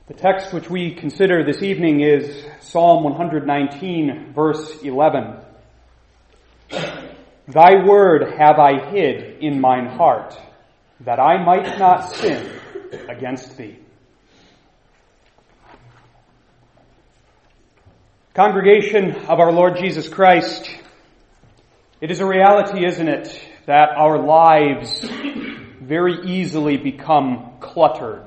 The text which we consider this evening is Psalm 119, verse 11. Thy word have I hid in mine heart, that I might not sin against thee. Congregation of our Lord Jesus Christ, it is a reality, isn't it, that our lives very easily become cluttered.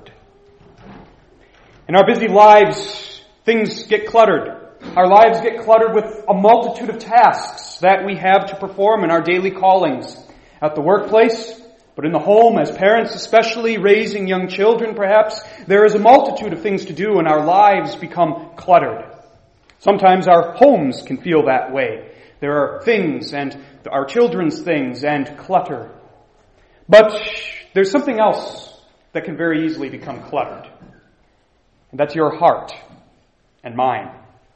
In our busy lives, things get cluttered. Our lives get cluttered with a multitude of tasks that we have to perform in our daily callings. At the workplace, but in the home, as parents, especially raising young children perhaps, there is a multitude of things to do and our lives become cluttered. Sometimes our homes can feel that way. There are things and our children's things and clutter. But there's something else that can very easily become cluttered. And that's your heart and mine.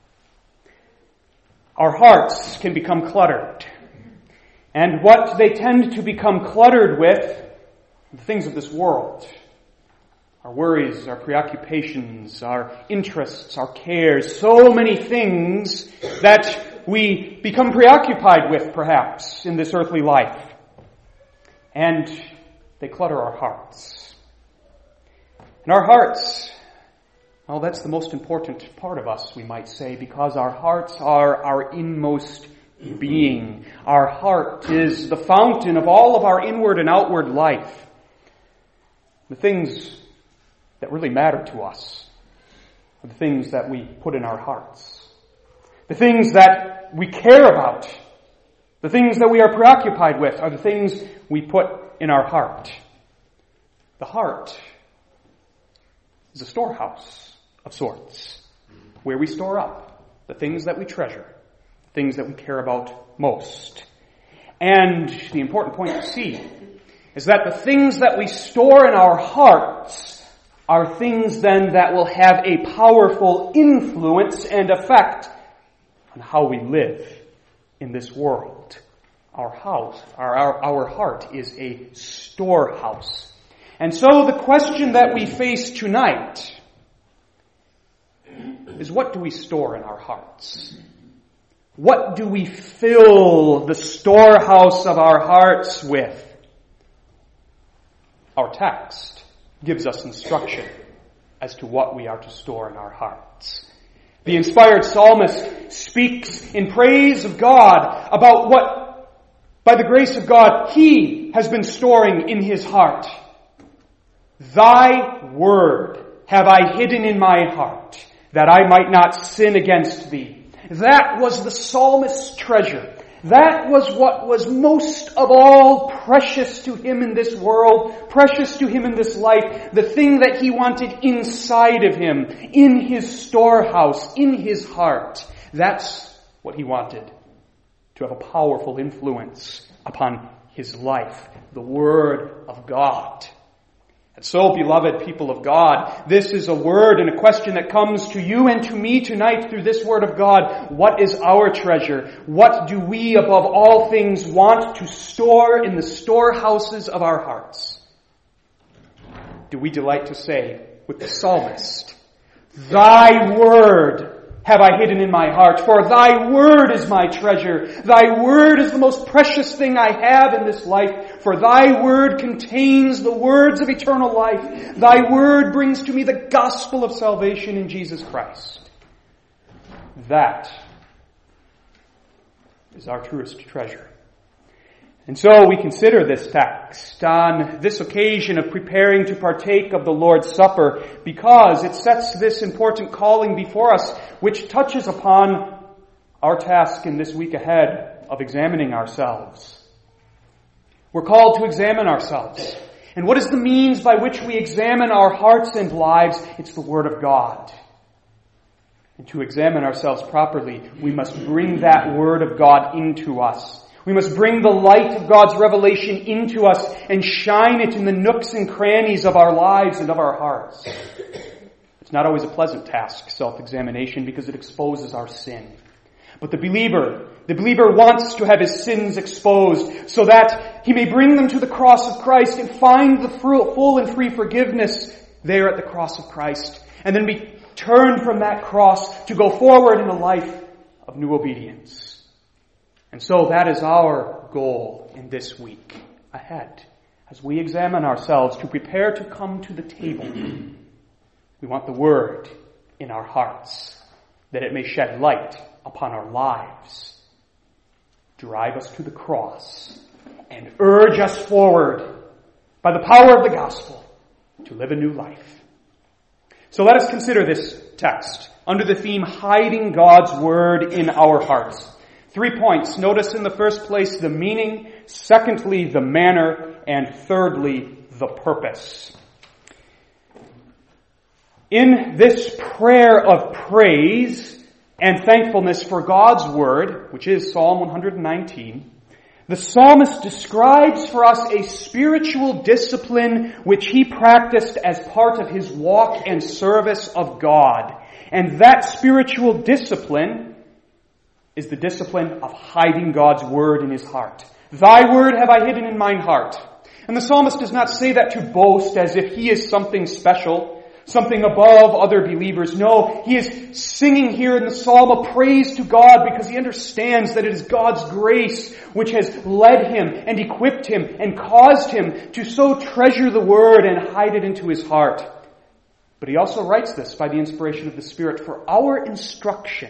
Our hearts can become cluttered. And what they tend to become cluttered with, the things of this world. Our worries, our preoccupations, our interests, our cares, so many things that we become preoccupied with, perhaps, in this earthly life. And they clutter our hearts. And our hearts, well, that's the most important part of us, we might say, because our hearts are our inmost being. Our heart is the fountain of all of our inward and outward life. The things that really matter to us are the things that we put in our hearts. The things that we care about, the things that we are preoccupied with, are the things we put in our heart. The heart is a storehouse of sorts, where we store up the things that we treasure, the things that we care about most. And the important point to see is that the things that we store in our hearts are things then that will have a powerful influence and effect on how we live in this world. Our heart is a storehouse. And so the question that we face tonight is, what do we store in our hearts? What do we fill the storehouse of our hearts with? Our text gives us instruction as to what we are to store in our hearts. The inspired psalmist speaks in praise of God about what, by the grace of God, he has been storing in his heart. Thy word have I hidden in my heart, that I might not sin against thee. That was the psalmist's treasure. That was what was most of all precious to him in this world, precious to him in this life, the thing that he wanted inside of him, in his storehouse, in his heart. That's what he wanted, to have a powerful influence upon his life, the Word of God. And so, beloved people of God, this is a word and a question that comes to you and to me tonight through this Word of God. What is our treasure? What do we, above all things, want to store in the storehouses of our hearts? Do we delight to say, with the psalmist, Thy word have I hidden in my heart, for thy word is my treasure. Thy word is the most precious thing I have in this life, for thy word contains the words of eternal life. Thy word brings to me the gospel of salvation in Jesus Christ. That is our truest treasure. And so we consider this text on this occasion of preparing to partake of the Lord's Supper, because it sets this important calling before us, which touches upon our task in this week ahead of examining ourselves. We're called to examine ourselves. And what is the means by which we examine our hearts and lives? It's the Word of God. And to examine ourselves properly, we must bring that Word of God into us. We must bring the light of God's revelation into us and shine it in the nooks and crannies of our lives and of our hearts. It's not always a pleasant task, self-examination, because it exposes our sin. But the believer wants to have his sins exposed so that he may bring them to the cross of Christ and find the full and free forgiveness there at the cross of Christ, and then be turned from that cross to go forward in a life of new obedience. And so that is our goal in this week ahead. As we examine ourselves to prepare to come to the table, we want the Word in our hearts, that it may shed light upon our lives, drive us to the cross, and urge us forward by the power of the gospel to live a new life. So let us consider this text under the theme, hiding God's Word in our hearts. 3 points. Notice in the first place the meaning, secondly the manner, and thirdly the purpose. In this prayer of praise and thankfulness for God's Word, which is Psalm 119, the psalmist describes for us a spiritual discipline which he practiced as part of his walk and service of God. And that spiritual discipline is the discipline of hiding God's Word in his heart. Thy Word have I hidden in mine heart. And the psalmist does not say that to boast as if he is something special, something above other believers. No, he is singing here in the psalm a praise to God because he understands that it is God's grace which has led him and equipped him and caused him to so treasure the Word and hide it into his heart. But he also writes this by the inspiration of the Spirit for our instruction.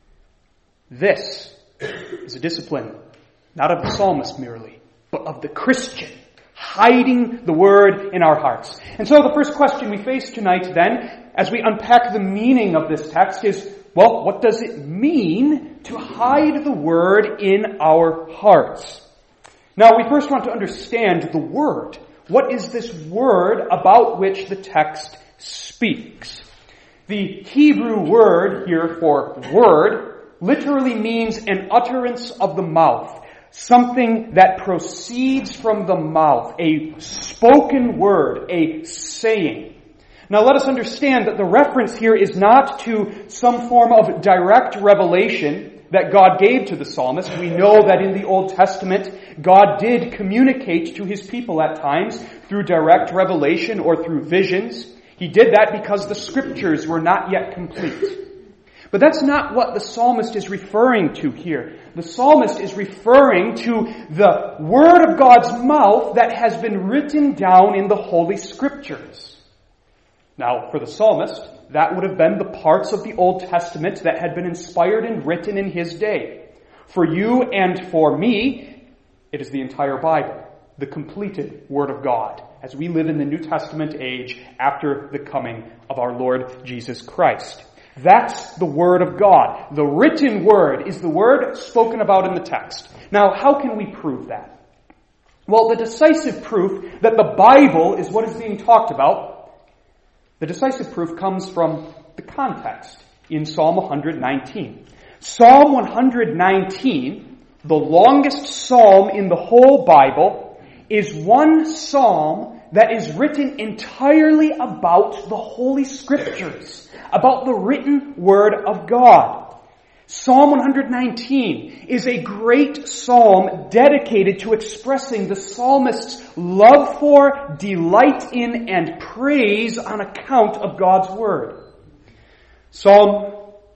This is a discipline, not of the psalmist merely, but of the Christian, hiding the Word in our hearts. And so the first question we face tonight then, as we unpack the meaning of this text is, well, what does it mean to hide the Word in our hearts? Now, we first want to understand the Word. What is this Word about which the text speaks? The Hebrew word here for word literally means an utterance of the mouth. Something that proceeds from the mouth, a spoken word, a saying. Now let us understand that the reference here is not to some form of direct revelation that God gave to the psalmist. We know that in the Old Testament, God did communicate to his people at times through direct revelation or through visions. He did that because the scriptures were not yet complete. But that's not what the psalmist is referring to here. The psalmist is referring to the word of God's mouth that has been written down in the Holy Scriptures. Now, for the psalmist, that would have been the parts of the Old Testament that had been inspired and written in his day. For you and for me, it is the entire Bible, the completed Word of God, as we live in the New Testament age after the coming of our Lord Jesus Christ. That's the Word of God. The written Word is the Word spoken about in the text. Now, how can we prove that? Well, the decisive proof that the Bible is what is being talked about, the decisive proof comes from the context in Psalm 119. Psalm 119, the longest psalm in the whole Bible, is one psalm that is written entirely about the Holy Scriptures, about the written Word of God. Psalm 119 is a great psalm dedicated to expressing the psalmist's love for, delight in, and praise on account of God's Word. Psalm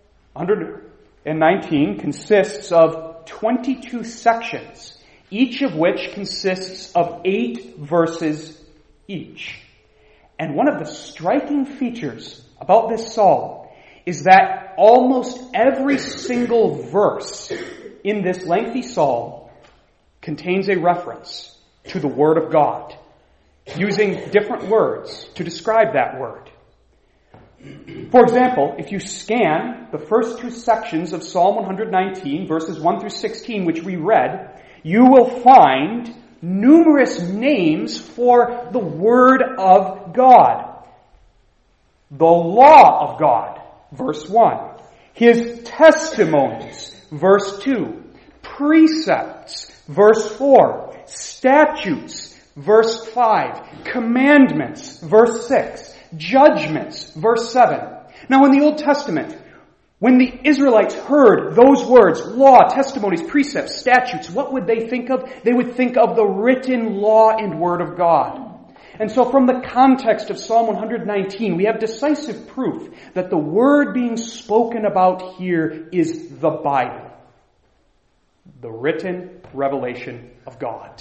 119 consists of 22 sections, each of which consists of 8 verses each. And one of the striking features about this psalm is that almost every single verse in this lengthy psalm contains a reference to the Word of God, using different words to describe that word. For example, if you scan the first 2 sections of Psalm 119, verses 1 through 16, which we read, you will find numerous names for the Word of God. The law of God, verse 1. His testimonies, verse 2. Precepts, verse 4. Statutes, verse 5. Commandments, verse 6. Judgments, verse 7. Now in the Old Testament, when the Israelites heard those words, law, testimonies, precepts, statutes, what would they think of? They would think of the written law and Word of God. And so from the context of Psalm 119, we have decisive proof that the word being spoken about here is the Bible, the written revelation of God.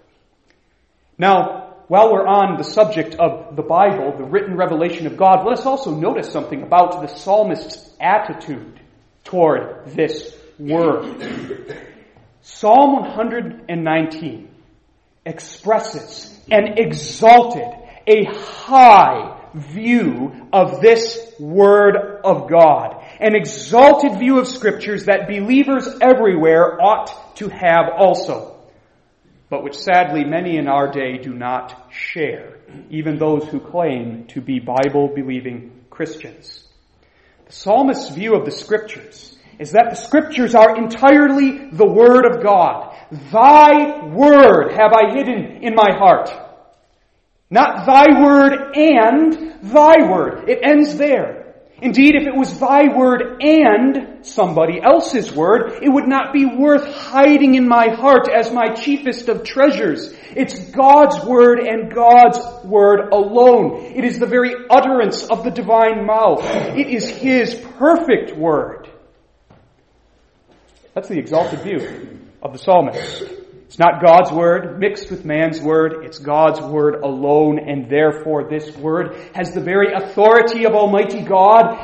Now, while we're on the subject of the Bible, the written revelation of God, let us also notice something about the psalmist's attitude toward this word. Psalm 119 expresses an exalted, a high view of this Word of God. An exalted view of Scriptures that believers everywhere ought to have also, but which sadly many in our day do not share, even those who claim to be Bible-believing Christians. The psalmist's view of the Scriptures is that the Scriptures are entirely the Word of God. Thy Word have I hidden in my heart. Not thy word and thy word. It ends there. Indeed, if it was thy word and somebody else's word, it would not be worth hiding in my heart as my chiefest of treasures. It's God's word and God's word alone. It is the very utterance of the divine mouth. It is His perfect word. That's the exalted view of the psalmist. It's not God's word mixed with man's word. It's God's word alone, and therefore this word has the very authority of Almighty God,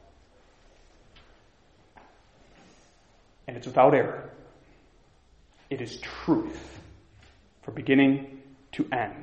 and it's without error. It is truth from beginning to end.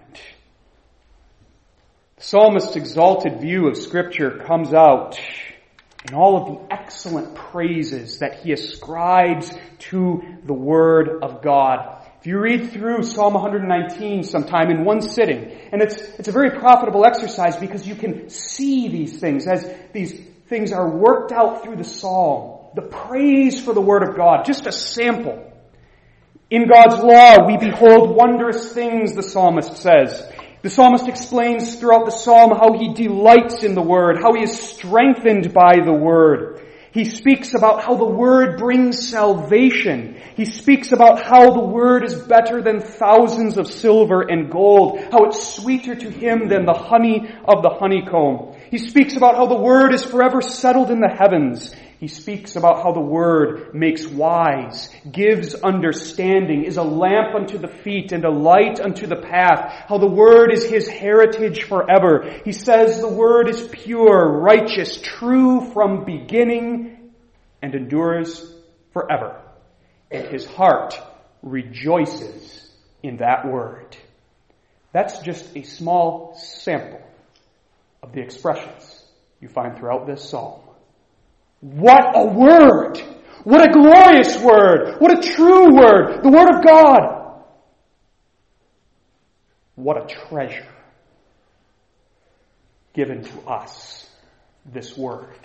The psalmist's exalted view of Scripture comes out in all of the excellent praises that he ascribes to the Word of God. If you read through Psalm 119 sometime in one sitting, and it's a very profitable exercise because you can see these things as these things are worked out through the psalm. The praise for the Word of God, just a sample. In God's law we behold wondrous things, the psalmist says. The psalmist explains throughout the psalm how he delights in the Word, how he is strengthened by the Word. He speaks about how the Word brings salvation. He speaks about how the Word is better than thousands of silver and gold, how it's sweeter to him than the honey of the honeycomb. He speaks about how the Word is forever settled in the heavens. He speaks about how the Word makes wise, gives understanding, is a lamp unto the feet and a light unto the path, how the Word is His heritage forever. He says the Word is pure, righteous, true from beginning, and endures forever. And his heart rejoices in that Word. That's just a small sample of the expressions you find throughout this psalm. What a word! What a glorious word! What a true word! The Word of God! What a treasure given to us, this Word.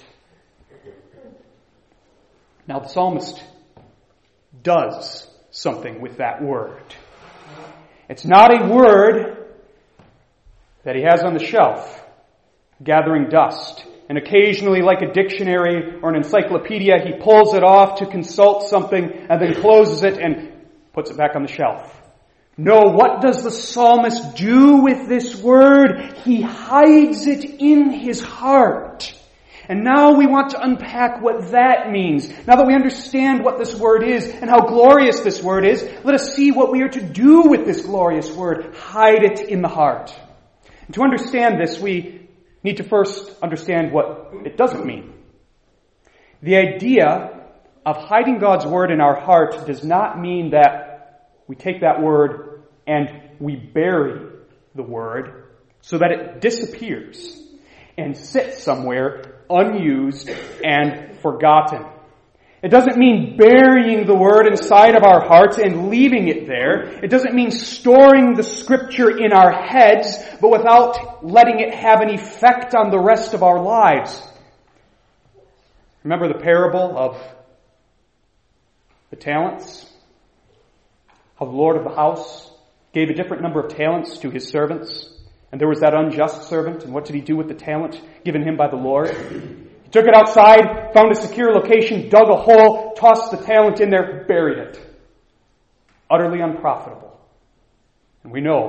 Now the psalmist does something with that Word. It's not a word that he has on the shelf, gathering dust. And occasionally, like a dictionary or an encyclopedia, he pulls it off to consult something and then closes it and puts it back on the shelf. No, what does the psalmist do with this word? He hides it in his heart. And now we want to unpack what that means. Now that we understand what this word is and how glorious this word is, let us see what we are to do with this glorious word. Hide it in the heart. And to understand this, we need to first understand what it doesn't mean. The idea of hiding God's word in our heart does not mean that we take that word and we bury the word so that it disappears and sits somewhere unused and forgotten. It doesn't mean burying the Word inside of our hearts and leaving it there. It doesn't mean storing the Scripture in our heads, but without letting it have an effect on the rest of our lives. Remember the parable of the talents? How the Lord of the house gave a different number of talents to his servants. And there was that unjust servant, and what did he do with the talent given him by the Lord? He took it outside, found a secure location, dug a hole, tossed the talent in there, buried it. Utterly unprofitable. And we know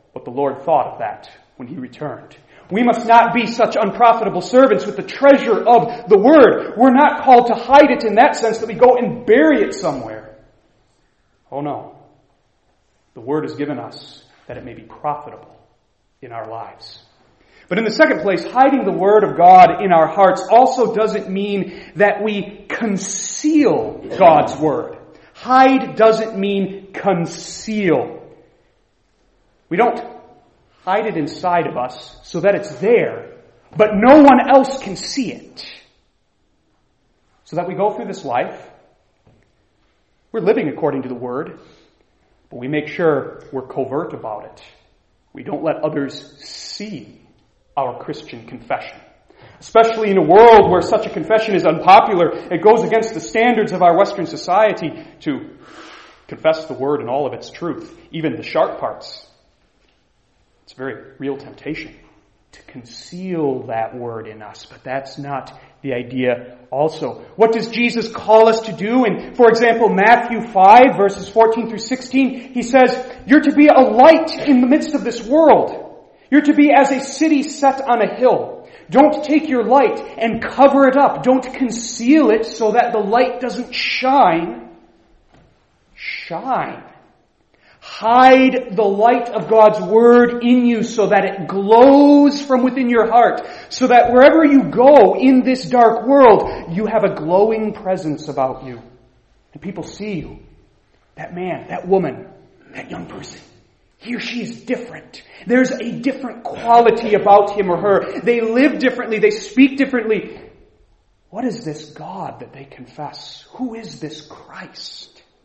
what the Lord thought of that when he returned. We must not be such unprofitable servants with the treasure of the Word. We're not called to hide it in that sense that we go and bury it somewhere. Oh no. The Word is given us that it may be profitable in our lives. But in the second place, hiding the Word of God in our hearts also doesn't mean that we conceal God's Word. Hide doesn't mean conceal. We don't hide it inside of us so that it's there, but no one else can see it. So that we go through this life, we're living according to the Word, but we make sure we're covert about it. We don't let others see our Christian confession. Especially in a world where such a confession is unpopular, it goes against the standards of our Western society to confess the Word in all of its truth, even the sharp parts. It's a very real temptation to conceal that Word in us, but that's not the idea also. What does Jesus call us to do? In, for example, Matthew 5, verses 14 through 16, he says, you're to be a light in the midst of this world. You're to be as a city set on a hill. Don't take your light and cover it up. Don't conceal it so that the light doesn't shine. Shine. Hide the light of God's Word in you so that it glows from within your heart, so that wherever you go in this dark world, you have a glowing presence about you. And people see you. That man, that woman, that young person. He or she is different. There's a different quality about him or her. They live differently. They speak differently. What is this God that they confess? Who is this Christ?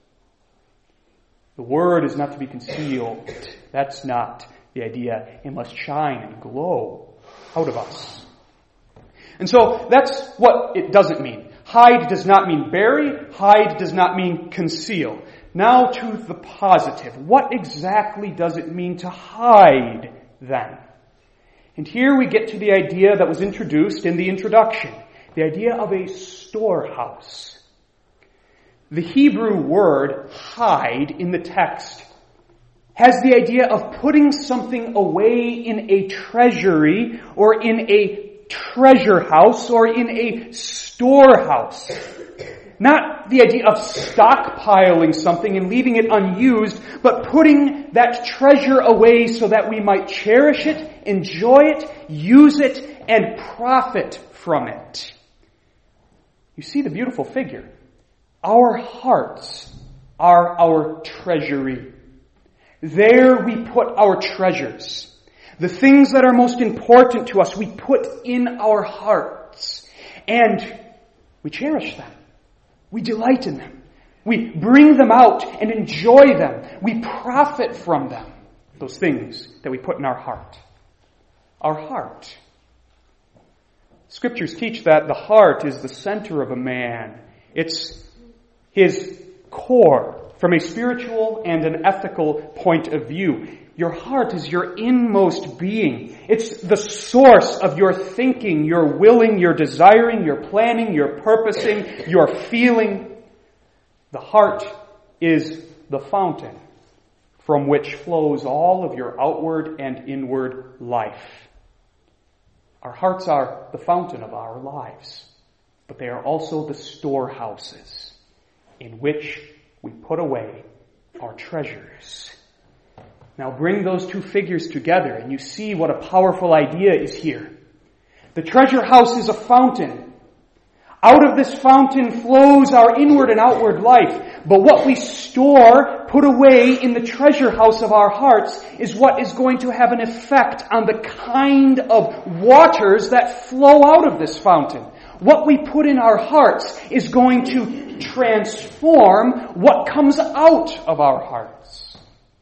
The Word is not to be concealed. That's not the idea. It must shine and glow out of us. And so that's what it doesn't mean. Hide does not mean bury. Hide does not mean conceal. Now to the positive. What exactly does it mean to hide then? And here we get to the idea that was introduced in the introduction. The idea of a storehouse. The Hebrew word hide in the text has the idea of putting something away in a treasury or in a treasure house or in a storehouse. Not the idea of stockpiling something and leaving it unused, but putting that treasure away so that we might cherish it, enjoy it, use it, and profit from it. You see the beautiful figure. Our hearts are our treasury. There we put our treasures. The things that are most important to us, we put in our hearts. And we cherish them. We delight in them. We bring them out and enjoy them. We profit from them. Those things that we put in our heart. Our heart. Scriptures teach that the heart is the center of a man. It's his core from a spiritual and an ethical point of view. Your heart is your inmost being. It's the source of your thinking, your willing, your desiring, your planning, your purposing, your feeling. The heart is the fountain from which flows all of your outward and inward life. Our hearts are the fountain of our lives, but they are also the storehouses in which we put away our treasures. Now bring those two figures together and you see what a powerful idea is here. The treasure house is a fountain. Out of this fountain flows our inward and outward life. But what we store, put away in the treasure house of our hearts is what is going to have an effect on the kind of waters that flow out of this fountain. What we put in our hearts is going to transform what comes out of our hearts.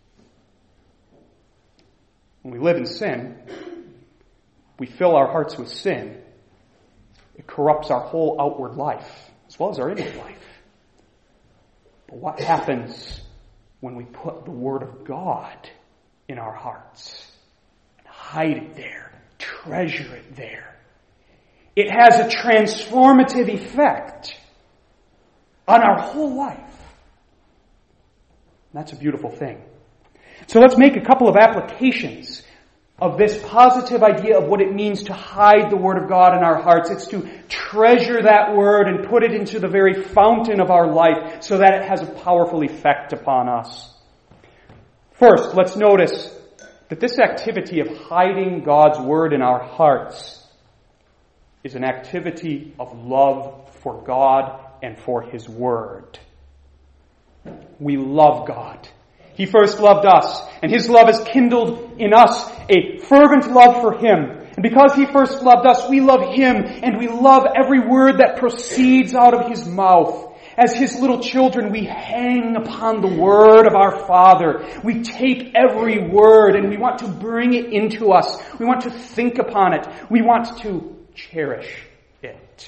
When we live in sin, we fill our hearts with sin. It corrupts our whole outward life, as well as our inward life. But what happens when we put the Word of God in our hearts? And hide it there, treasure it there. It has a transformative effect on our whole life. And that's a beautiful thing. So let's make a couple of applications of this positive idea of what it means to hide the Word of God in our hearts. It's to treasure that Word and put it into the very fountain of our life so that it has a powerful effect upon us. First, let's notice that this activity of hiding God's Word in our hearts is an activity of love for God and for His Word. We love God. He first loved us, and His love has kindled in us a fervent love for Him. And because He first loved us, we love Him, and we love every word that proceeds out of His mouth. As His little children, we hang upon the Word of our Father. We take every word, and we want to bring it into us. We want to think upon it. We want to cherish it.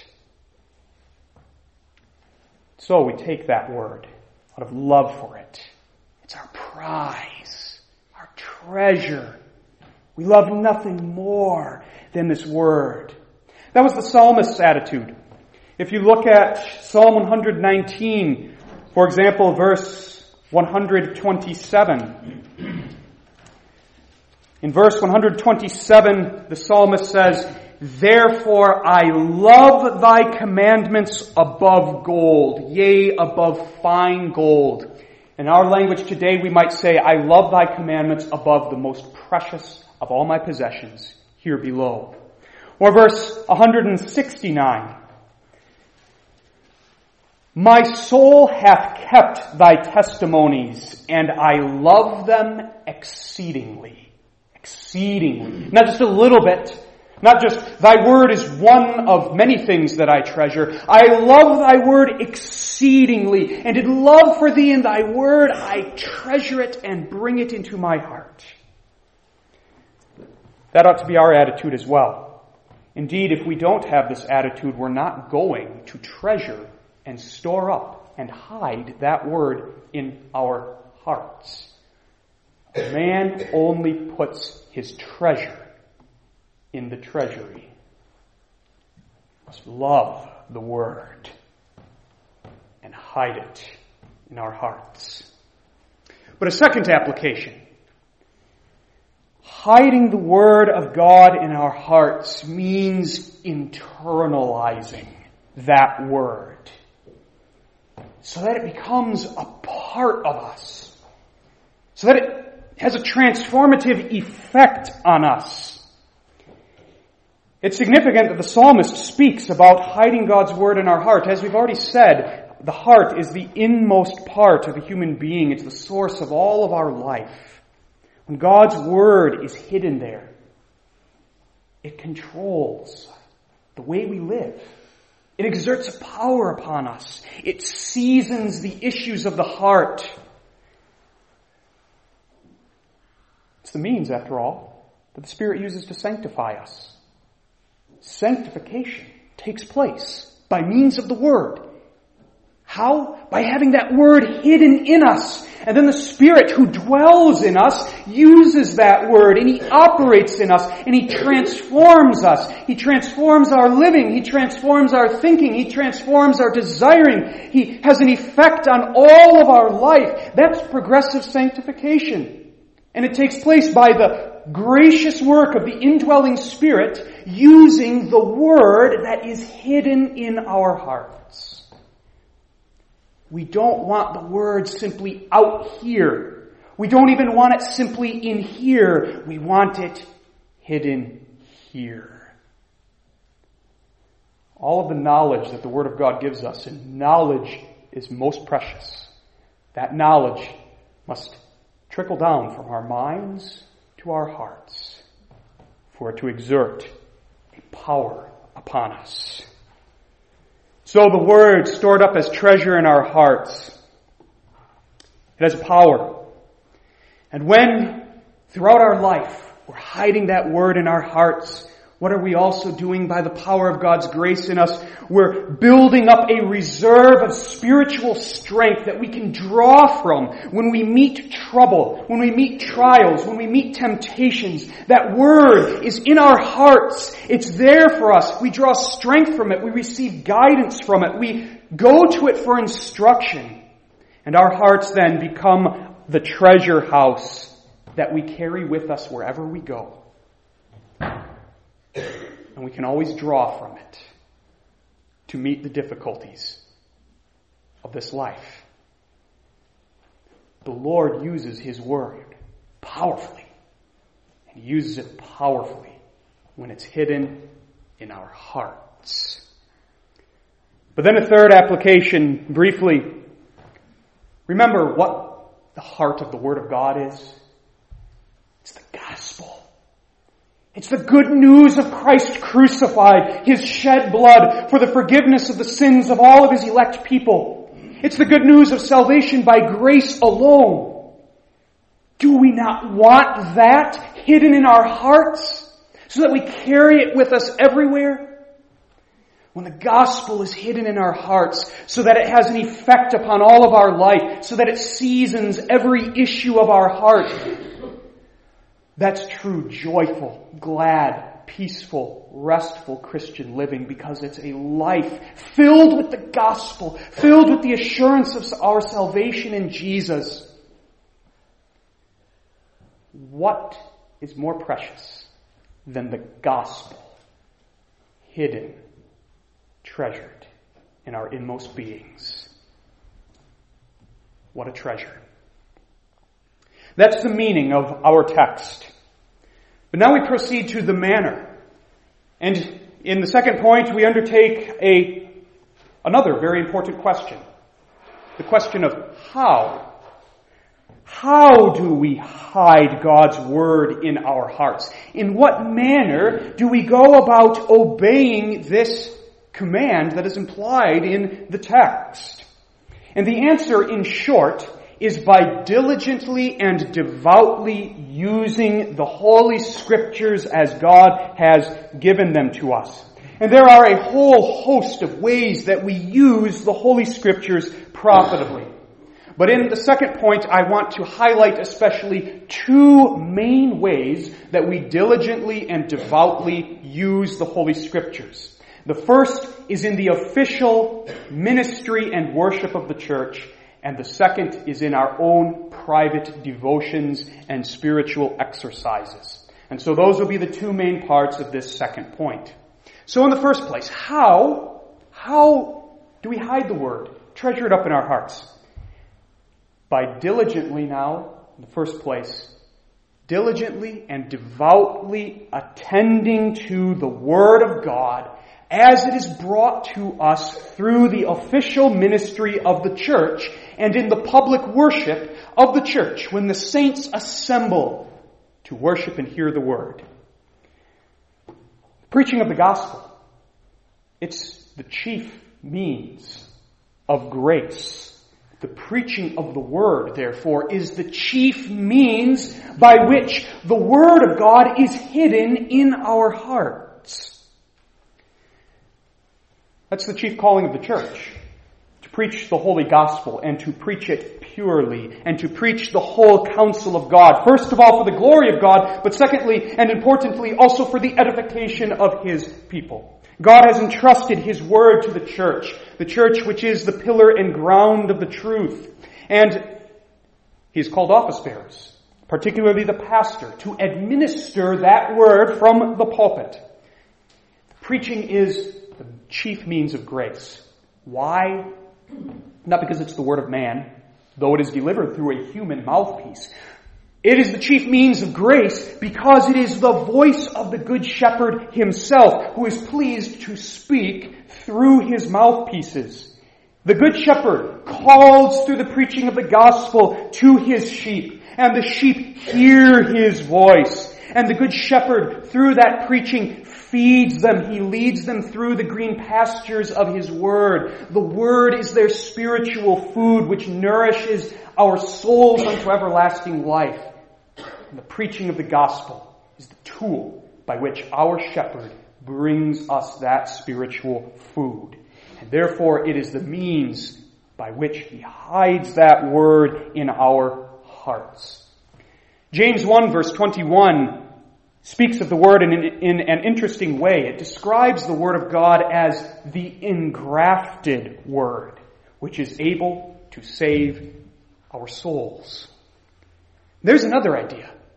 So we take that Word out of love for it. It's our prize, our treasure. We love nothing more than this Word. That was the psalmist's attitude. If you look at Psalm 119, for example, verse 127. In verse 127, the psalmist says, "Therefore I love thy commandments above gold, yea, above fine gold." In our language today, we might say, "I love thy commandments above the most precious of all my possessions here below." Or verse 169. "My soul hath kept thy testimonies, and I love them exceedingly." Exceedingly. Not just a little bit. Not just, thy word is one of many things that I treasure. I love thy word exceedingly, and in love for thee and thy word, I treasure it and bring it into my heart. That ought to be our attitude as well. Indeed, if we don't have this attitude, we're not going to treasure and store up and hide that word in our hearts. A man only puts his treasure in the treasury. We must love the Word and hide it in our hearts. But a second application. Hiding the Word of God in our hearts means internalizing that Word so that it becomes a part of us, so that it has a transformative effect on us. It's significant that the psalmist speaks about hiding God's Word in our heart. As we've already said, the heart is the inmost part of a human being. It's the source of all of our life. When God's Word is hidden there, it controls the way we live. It exerts a power upon us. It seasons the issues of the heart. It's the means, after all, that the Spirit uses to sanctify us. Sanctification takes place by means of the Word. How? By having that Word hidden in us. And then the Spirit who dwells in us uses that Word and He operates in us and He transforms us. He transforms our living. He transforms our thinking. He transforms our desiring. He has an effect on all of our life. That's progressive sanctification. And it takes place by the gracious work of the indwelling Spirit using the Word that is hidden in our hearts. We don't want the Word simply out here. We don't even want it simply in here. We want it hidden here. All of the knowledge that the Word of God gives us, and knowledge is most precious, that knowledge must trickle down from our minds to our hearts for it to exert a power upon us. So the Word stored up as treasure in our hearts, it has power. And when throughout our life we're hiding that Word in our hearts, what are we also doing by the power of God's grace in us? We're building up a reserve of spiritual strength that we can draw from when we meet trouble, when we meet trials, when we meet temptations. That Word is in our hearts. It's there for us. We draw strength from it. We receive guidance from it. We go to it for instruction. And our hearts then become the treasure house that we carry with us wherever we go. And we can always draw from it to meet the difficulties of this life. The Lord uses His Word powerfully. And He uses it powerfully when it's hidden in our hearts. But then a third application, briefly. Remember what the heart of the Word of God is? It's the gospel. It's the good news of Christ crucified, His shed blood for the forgiveness of the sins of all of His elect people. It's the good news of salvation by grace alone. Do we not want that hidden in our hearts so that we carry it with us everywhere? When the gospel is hidden in our hearts so that it has an effect upon all of our life, so that it seasons every issue of our heart, that's true, joyful, glad, peaceful, restful Christian living, because it's a life filled with the gospel, filled with the assurance of our salvation in Jesus. What is more precious than the gospel hidden, treasured in our inmost beings? What a treasure. That's the meaning of our text. But now we proceed to the manner. And in the second point, we undertake another very important question. The question of how. How do we hide God's Word in our hearts? In what manner do we go about obeying this command that is implied in the text? And the answer, in short, is by diligently and devoutly using the Holy Scriptures as God has given them to us. And there are a whole host of ways that we use the Holy Scriptures profitably. But in the second point, I want to highlight especially two main ways that we diligently and devoutly use the Holy Scriptures. The first is in the official ministry and worship of the church, and the second is in our own private devotions and spiritual exercises. And so those will be the two main parts of this second point. So in the first place, how do we hide the Word, treasure it up in our hearts? By diligently now, in the first place, diligently and devoutly attending to the Word of God as it is brought to us through the official ministry of the church and in the public worship of the church when the saints assemble to worship and hear the Word. Preaching of the gospel, it's the chief means of grace. The preaching of the Word, therefore, is the chief means by which the Word of God is hidden in our hearts. That's the chief calling of the church, to preach the holy gospel and to preach it purely and to preach the whole counsel of God. First of all, for the glory of God, but secondly and importantly, also for the edification of His people. God has entrusted His Word to the church which is the pillar and ground of the truth. And He's called office bearers, particularly the pastor, to administer that Word from the pulpit. Preaching is the chief means of grace. Why? Not because it's the word of man, though it is delivered through a human mouthpiece. It is the chief means of grace because it is the voice of the Good Shepherd Himself who is pleased to speak through His mouthpieces. The Good Shepherd calls through the preaching of the gospel to His sheep, and the sheep hear His voice. And the Good Shepherd, through that preaching, feeds them. He leads them through the green pastures of His Word. The Word is their spiritual food which nourishes our souls unto everlasting life. And the preaching of the gospel is the tool by which our shepherd brings us that spiritual food. And therefore it is the means by which He hides that Word in our hearts. James 1 verse 21 speaks of the Word in an interesting way. It describes the Word of God as the engrafted Word, which is able to save our souls. There's another idea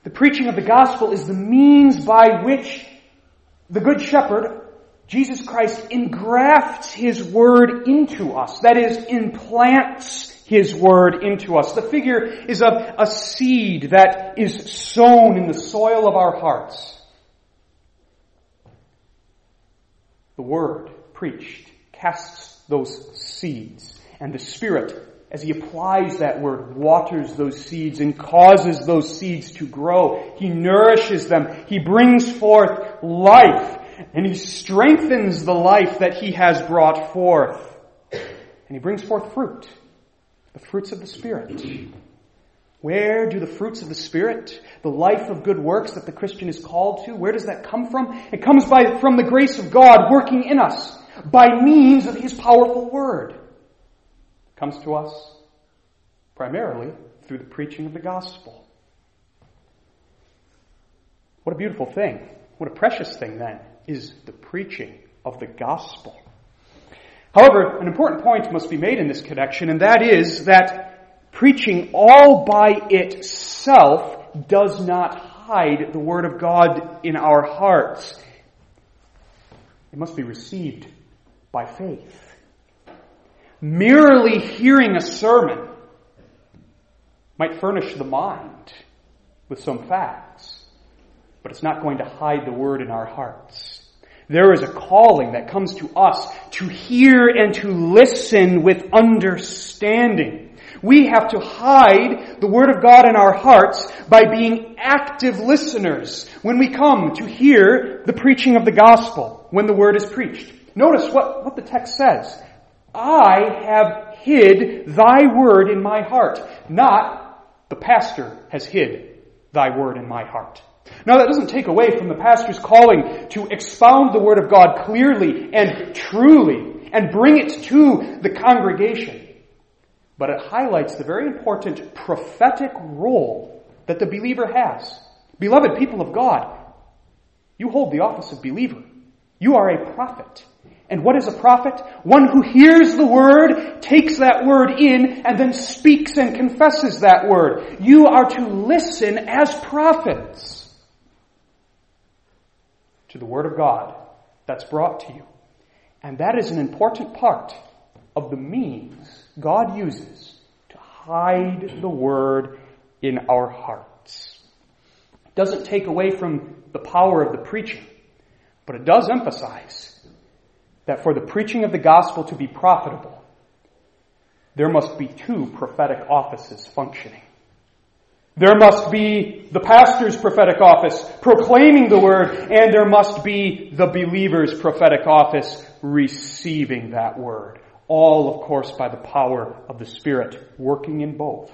The preaching of the gospel is the means by which the Good Shepherd, Jesus Christ, engrafts His word into us. That is, implants His word into us. The figure is of a seed that is sown in the soil of our hearts. The word preached casts those seeds, and the Spirit, as He applies that word, waters those seeds and causes those seeds to grow. He nourishes them. He brings forth life, and He strengthens the life that He has brought forth. And He brings forth fruit, the fruits of the Spirit. Where do the fruits of the Spirit, the life of good works that the Christian is called to, where does that come from? It comes from the grace of God working in us by means of His powerful word. It comes to us primarily through the preaching of the gospel. What a beautiful thing. What a precious thing, then, is the preaching of the gospel. However, an important point must be made in this connection, and that is that preaching all by itself does not hide the Word of God in our hearts. It must be received by faith. Merely hearing a sermon might furnish the mind with some facts, but it's not going to hide the Word in our hearts. There is a calling that comes to us to hear and to listen with understanding. We have to hide the Word of God in our hearts by being active listeners when we come to hear the preaching of the gospel, when the Word is preached. Notice what the text says. I have hid thy word in my heart. Not the pastor has hid thy word in my heart. Now that doesn't take away from the pastor's calling to expound the Word of God clearly and truly and bring it to the congregation. But it highlights the very important prophetic role that the believer has. Beloved people of God, you hold the office of believer. You are a prophet. And what is a prophet? One who hears the word, takes that word in, and then speaks and confesses that word. You are to listen as prophets to the Word of God that's brought to you. And that is an important part of the means God uses to hide the Word in our hearts. It doesn't take away from the power of the preaching, but it does emphasize that for the preaching of the gospel to be profitable, there must be two prophetic offices functioning. There must be the pastor's prophetic office proclaiming the word, and there must be the believer's prophetic office receiving that word. All, of course, by the power of the Spirit working in both.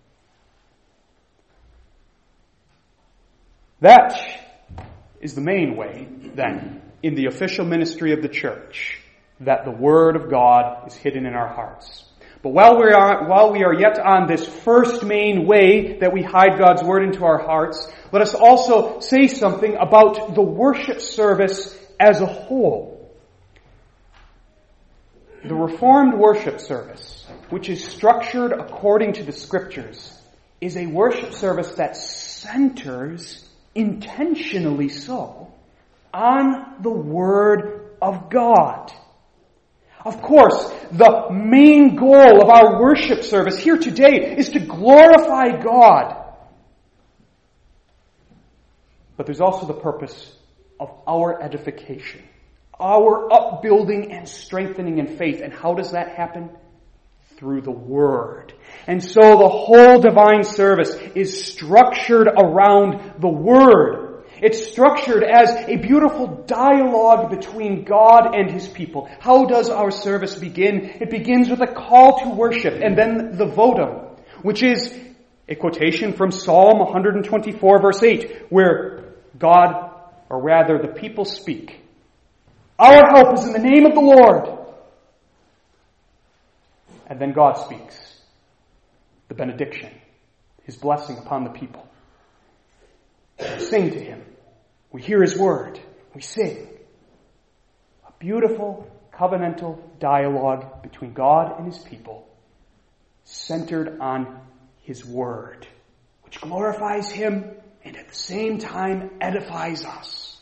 That is the main way, then, in the official ministry of the church, that the Word of God is hidden in our hearts. But while we are yet on this first main way that we hide God's Word into our hearts, let us also say something about the worship service as a whole. The Reformed worship service, which is structured according to the Scriptures, is a worship service that centers, intentionally so, on the Word of God. Of course, the main goal of our worship service here today is to glorify God. But there's also the purpose of our edification, our upbuilding and strengthening in faith. And how does that happen? Through the Word. And so the whole divine service is structured around the Word. It's structured as a beautiful dialogue between God and His people. How does our service begin? It begins with a call to worship and then the votum, which is a quotation from Psalm 124 verse 8, where God, or rather the people speak, "Our help is in the name of the Lord." And then God speaks the benediction, His blessing upon the people. We sing to Him. We hear His word. We sing. A beautiful covenantal dialogue between God and His people, centered on His word, which glorifies Him and at the same time edifies us.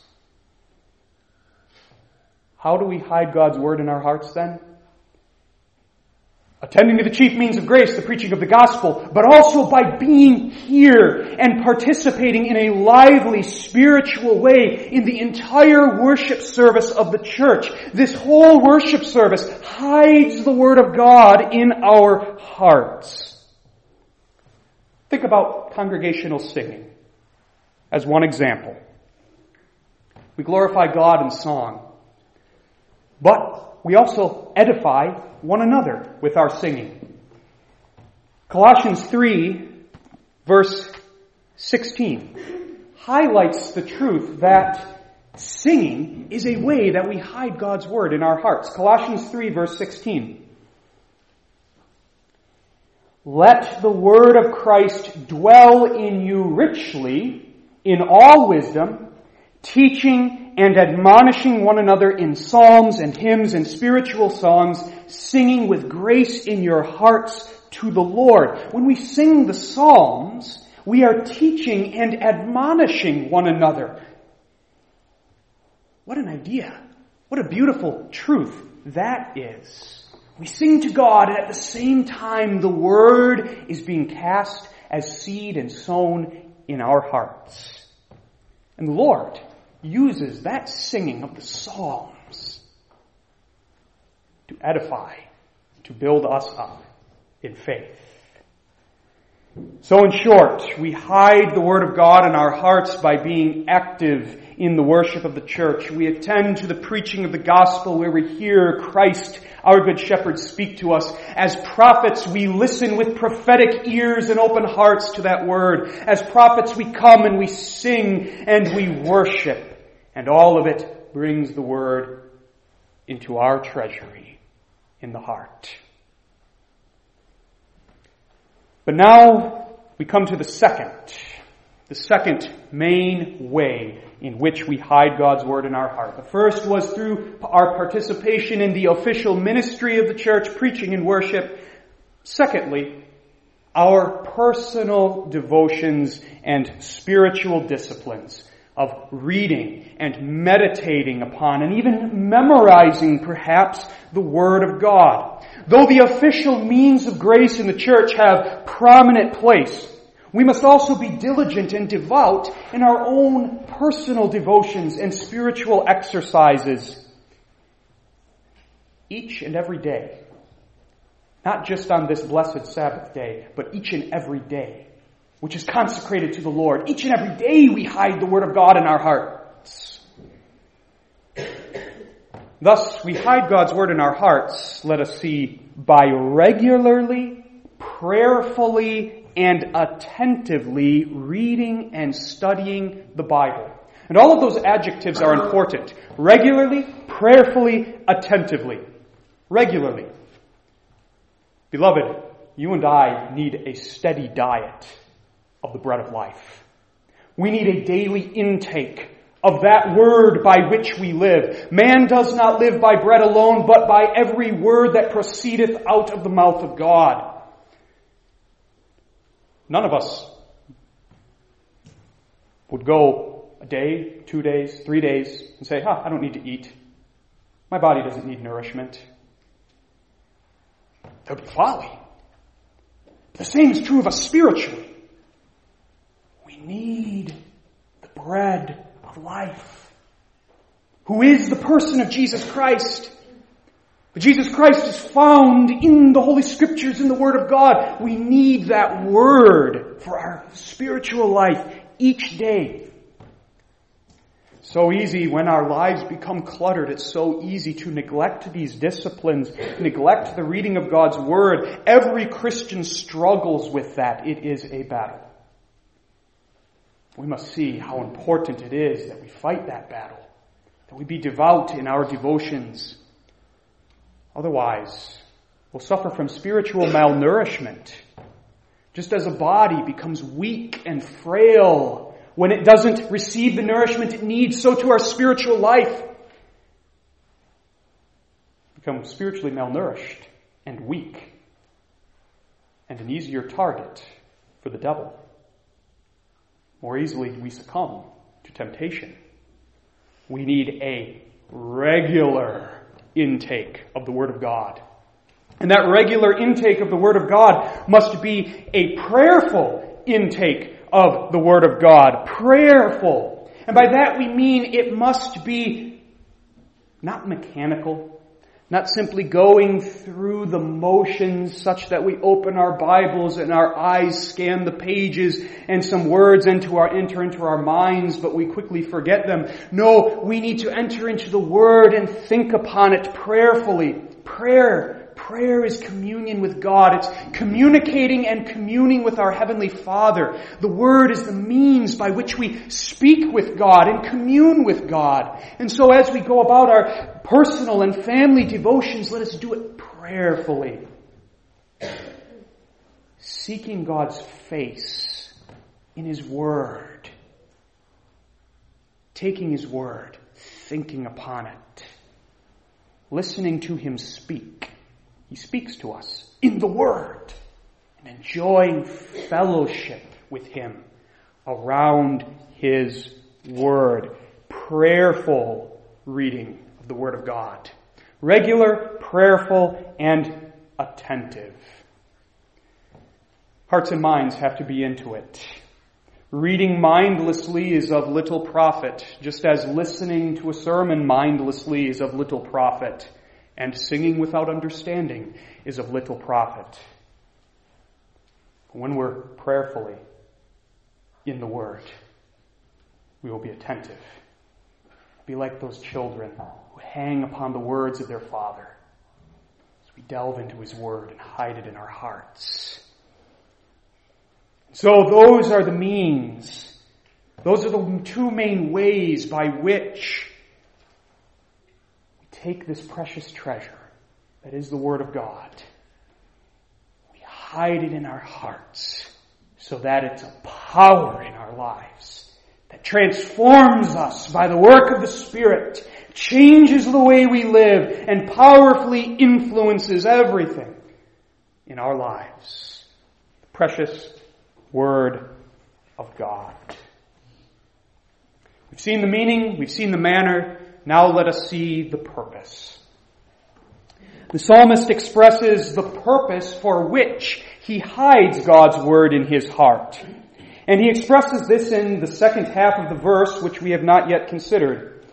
How do we hide God's word in our hearts then? Attending to the chief means of grace, the preaching of the gospel, but also by being here and participating in a lively, spiritual way in the entire worship service of the church. This whole worship service hides the word of God in our hearts. Think about congregational singing as one example. We glorify God in song, but we also edify one another with our singing. Colossians 3, verse 16, highlights the truth that singing is a way that we hide God's word in our hearts. Colossians 3, verse 16. Let the word of Christ dwell in you richly in all wisdom, teaching and admonishing one another in psalms and hymns and spiritual songs, singing with grace in your hearts to the Lord. When we sing the psalms, we are teaching and admonishing one another. What an idea. What a beautiful truth that is. We sing to God, and at the same time the word is being cast as seed and sown in our hearts. And the Lord uses that singing of the Psalms to edify, to build us up in faith. So in short, we hide the Word of God in our hearts by being active in the worship of the church. We attend to the preaching of the gospel where we hear Christ, our good shepherd, speak to us. As prophets, we listen with prophetic ears and open hearts to that word. As prophets, we come and we sing and we worship. And all of it brings the word into our treasury in the heart. But now we come to the second main way in which we hide God's word in our heart. The first was through our participation in the official ministry of the church, preaching and worship. Secondly, our personal devotions and spiritual disciplines of reading and meditating upon and even memorizing perhaps the Word of God. Though the official means of grace in the church have prominent place, we must also be diligent and devout in our own personal devotions and spiritual exercises each and every day. Not just on this blessed Sabbath day, but each and every day, which is consecrated to the Lord. Each and every day we hide the Word of God in our hearts. Thus, we hide God's Word in our hearts, let us see, by regularly, prayerfully, and attentively reading and studying the Bible. And all of those adjectives are important. Regularly, prayerfully, attentively. Regularly. Beloved, you and I need a steady diet of the bread of life. We need a daily intake of that word by which we live. Man does not live by bread alone, but by every word that proceedeth out of the mouth of God. None of us would go a day, 2 days, 3 days, and say, I don't need to eat. My body doesn't need nourishment. That would be folly. The same is true of us spiritually. We need the bread of life, who is the person of Jesus Christ. But Jesus Christ is found in the Holy Scriptures, in the Word of God. We need that Word for our spiritual life each day. So easy when our lives become cluttered. It's so easy to neglect these disciplines, neglect the reading of God's Word. Every Christian struggles with that. It is a battle. We must see how important it is that we fight that battle, that we be devout in our devotions. Otherwise, we'll suffer from spiritual malnourishment, just as a body becomes weak and frail when it doesn't receive the nourishment it needs, so to our spiritual life become spiritually malnourished and weak and an easier target for the devil. more easily do we succumb to temptation. We need a regular intake of the Word of God. And that regular intake of the Word of God must be a prayerful intake of the Word of God. Prayerful. And by that we mean it must be not mechanical, not simply going through the motions such that we open our Bibles and our eyes scan the pages and some words enter into our minds, but we quickly forget them. No, we need to enter into the Word and think upon it prayerfully. Prayer is communion with God. It's communicating and communing with our Heavenly Father. The Word is the means by which we speak with God and commune with God. And so as we go about our personal and family devotions, let us do it prayerfully. Seeking God's face in His Word. Taking His Word, thinking upon it. Listening to Him speak. He speaks to us in the Word and enjoying fellowship with Him around His Word. Prayerful reading of the Word of God. Regular, prayerful, and attentive. Hearts and minds have to be into it. Reading mindlessly is of little profit, just as listening to a sermon mindlessly is of little profit. And singing without understanding is of little profit. When we're prayerfully in the Word, we will be attentive. Be like those children who hang upon the words of their Father as we delve into His Word and hide it in our hearts. So those are the means. Those are the two main ways by which take this precious treasure that is the Word of God. We hide it in our hearts so that it's a power in our lives that transforms us by the work of the Spirit, changes the way we live, and powerfully influences everything in our lives. The precious Word of God. We've seen the meaning, we've seen the manner. Now let us see the purpose. The psalmist expresses the purpose for which he hides God's Word in his heart. And he expresses this in the second half of the verse, which we have not yet considered.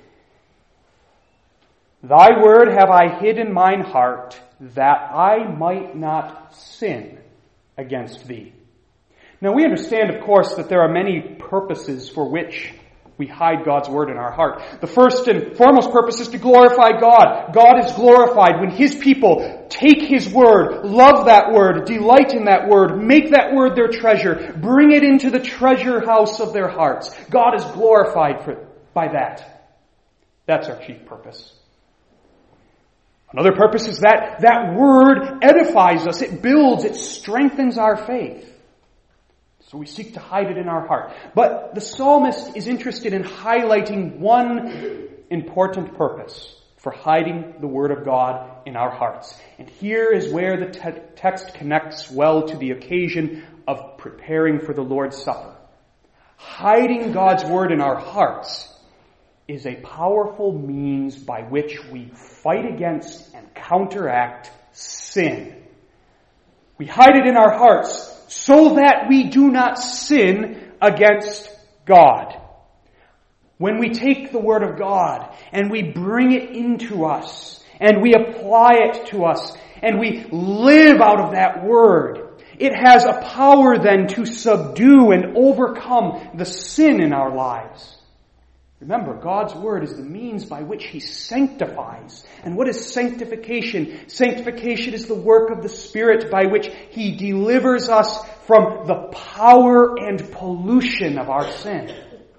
Thy word have I hid in mine heart, that I might not sin against thee. Now we understand, of course, that there are many purposes for which we hide God's Word in our heart. The first and foremost purpose is to glorify God. God is glorified when His people take His Word, love that Word, delight in that Word, make that Word their treasure, bring it into the treasure house of their hearts. God is glorified by that. That's our chief purpose. Another purpose is that Word edifies us, it builds, it strengthens our faith. So we seek to hide it in our heart. But the psalmist is interested in highlighting one important purpose for hiding the Word of God in our hearts. And here is where the text connects well to the occasion of preparing for the Lord's Supper. Hiding God's Word in our hearts is a powerful means by which we fight against and counteract sin. We hide it in our hearts so that we do not sin against God. When we take the Word of God and we bring it into us and we apply it to us and we live out of that Word, it has a power then to subdue and overcome the sin in our lives. Remember, God's Word is the means by which He sanctifies. And what is sanctification? Sanctification is the work of the Spirit by which He delivers us from the power and pollution of our sin.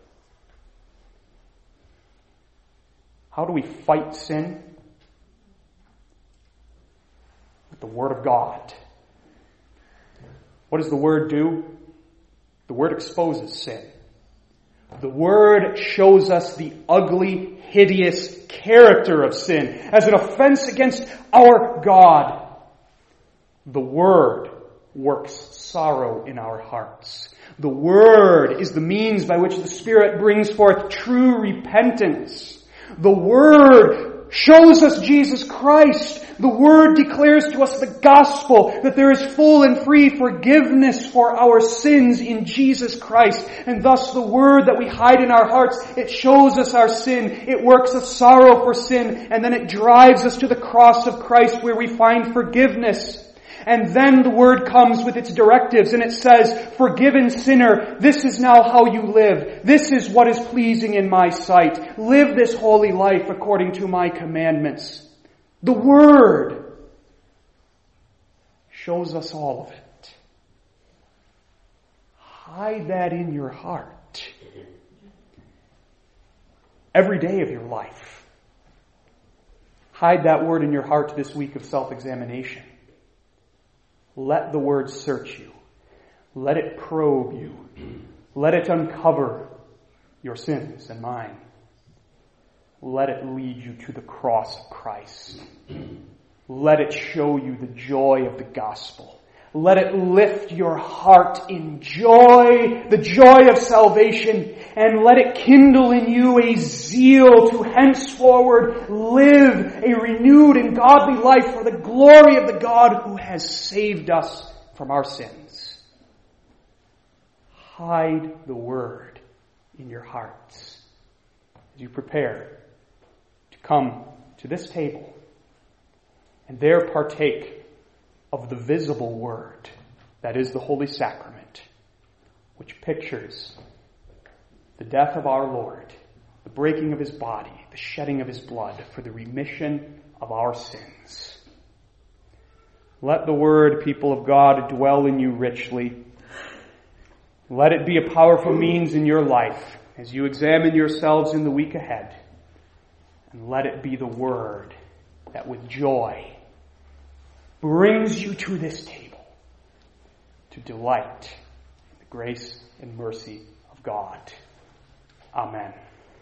How do we fight sin? With the Word of God. What does the Word do? The Word exposes sin. The Word shows us the ugly, hideous character of sin as an offense against our God. The Word works sorrow in our hearts. The Word is the means by which the Spirit brings forth true repentance. The Word shows us Jesus Christ. The Word declares to us the gospel, that there is full and free forgiveness for our sins in Jesus Christ. And thus the Word that we hide in our hearts, it shows us our sin. It works a sorrow for sin. And then it drives us to the cross of Christ where we find forgiveness. And then the Word comes with its directives and it says, "Forgiven sinner, this is now how you live. This is what is pleasing in my sight. Live this holy life according to my commandments." The Word shows us all of it. Hide that in your heart every day of your life. Hide that Word in your heart this week of self-examination. Let the Word search you. Let it probe you. Let it uncover your sins and mine. Let it lead you to the cross of Christ. Let it show you the joy of the gospel. Let it lift your heart in joy, the joy of salvation, and let it kindle in you a zeal to henceforward live a renewed and godly life for the glory of the God who has saved us from our sins. Hide the Word in your hearts as you prepare to come to this table and there partake of the visible Word, that is the Holy Sacrament, which pictures the death of our Lord, the breaking of His body, the shedding of His blood for the remission of our sins. Let the Word, people of God, dwell in you richly. Let it be a powerful means in your life as you examine yourselves in the week ahead. And let it be the Word that with joy brings you to this table to delight in the grace and mercy of God. Amen.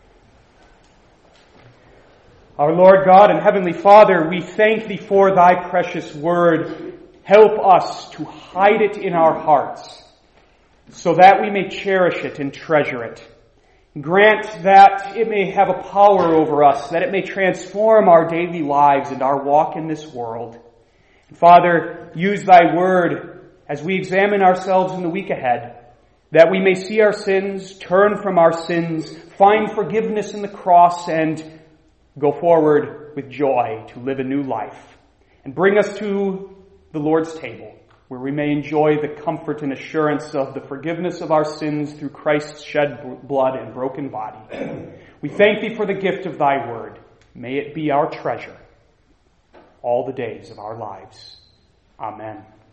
Our Lord God and Heavenly Father, we thank Thee for Thy precious Word. Help us to hide it in our hearts so that we may cherish it and treasure it. Grant that it may have a power over us, that it may transform our daily lives and our walk in this world. Father, use Thy Word as we examine ourselves in the week ahead, that we may see our sins, turn from our sins, find forgiveness in the cross, and go forward with joy to live a new life. And bring us to the Lord's table, where we may enjoy the comfort and assurance of the forgiveness of our sins through Christ's shed blood and broken body. We thank Thee for the gift of Thy Word. May it be our treasure all the days of our lives. Amen.